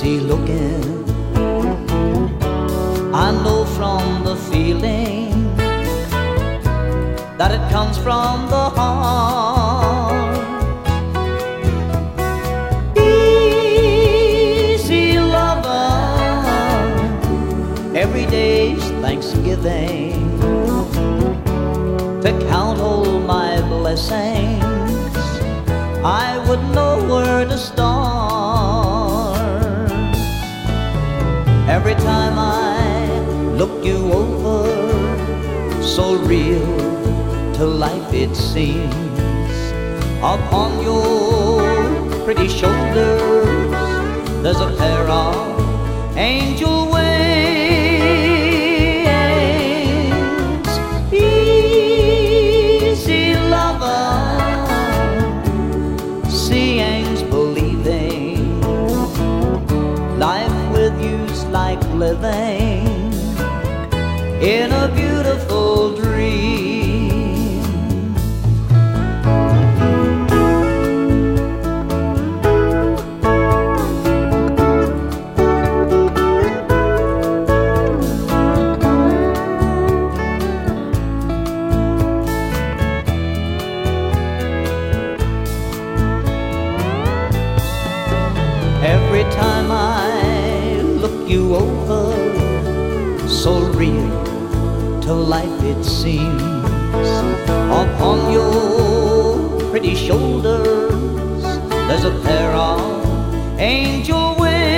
easy looking. I know from the feeling that it comes from the heart. Easy lover, every day's Thanksgiving to count all my blessings. I wouldn't know where to start. Every time I look you over, so real to life it seems. Upon your pretty shoulders, there's a pair of angel wings. Easy lover, seeing's believing. Life with you's like living in a beautiful dream. Every time I look you over, so real to life it seems. Upon your pretty shoulders, there's a pair of angel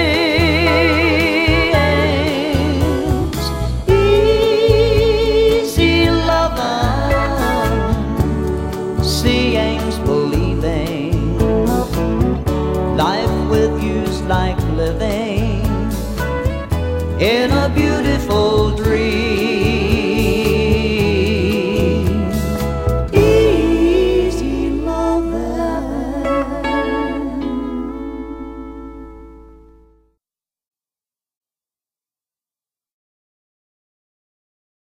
wings. Easy lover, seeing's believing. Life with you's like living in a beautiful